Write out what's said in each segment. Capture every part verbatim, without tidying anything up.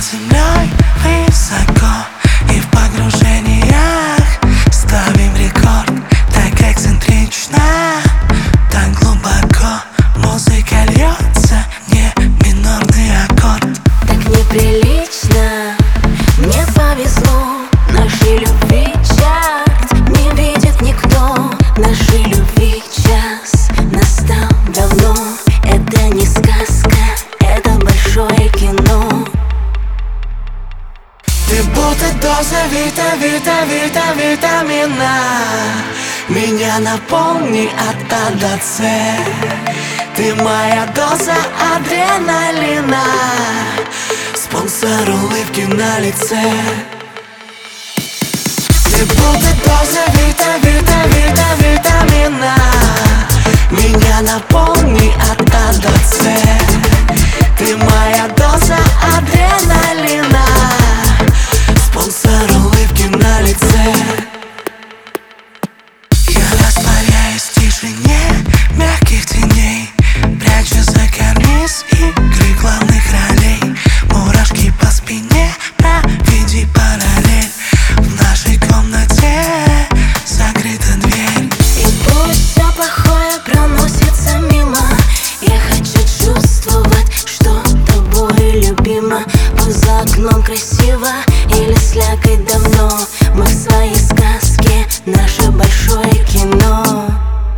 землей высоко, и в погружениях ставим рекорд. Так эксцентрично, так глубоко музыка льется, не минорный аккорд. Так неприлично, мне повезло, нашей любви чарт не видит никто. Нашей любви час настал давно. Это не сказка, это большое кино. Ты будто доза вита, вита, вита, витамина. Меня наполни от А до С. Ты моя доза адреналина, спонсор улыбки на лице. Ты будто доза вита, вита, вита, витамина. Меня наполни от А до С. Ты моя доза адреналина, спонсор улыбки на лице. Я растворяюсь в тишине мягких теней, прячу за карниз игры главных ролей. Мурашки по спине, проведи параллель. В нашей комнате закрыта дверь. И пусть все плохое проносится мимо, я хочу чувствовать, что тобой любима. Пусть за окном красиво или слякоть давно, мы в своей сказке, наше большое кино.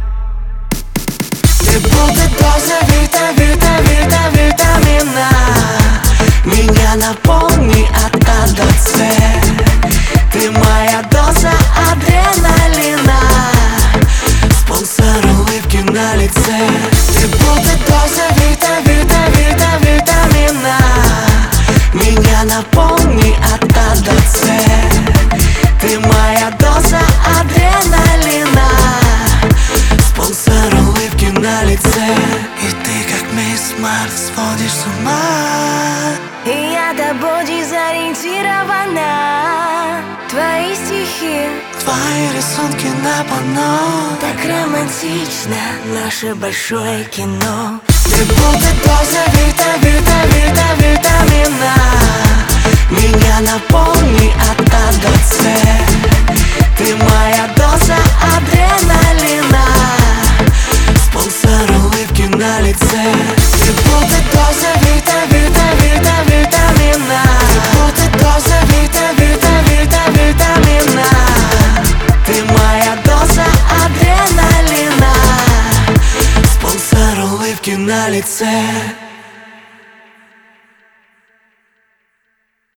Ты будто доза вита, вита, вита, витамина. Меня наполни от А до С. Ты моя доза адреналина, спонсор улыбки на лице. Ты будто доза вита, вита, вита, витамина. Меня наполни от А до С. Ты моя доза адреналина, спонсор улыбки на лице. И ты как мисс Марс сводишь с ума. И я тобой дезориентирована. Твои стихи, Твои рисунки на панно. так романтично, наше большое кино.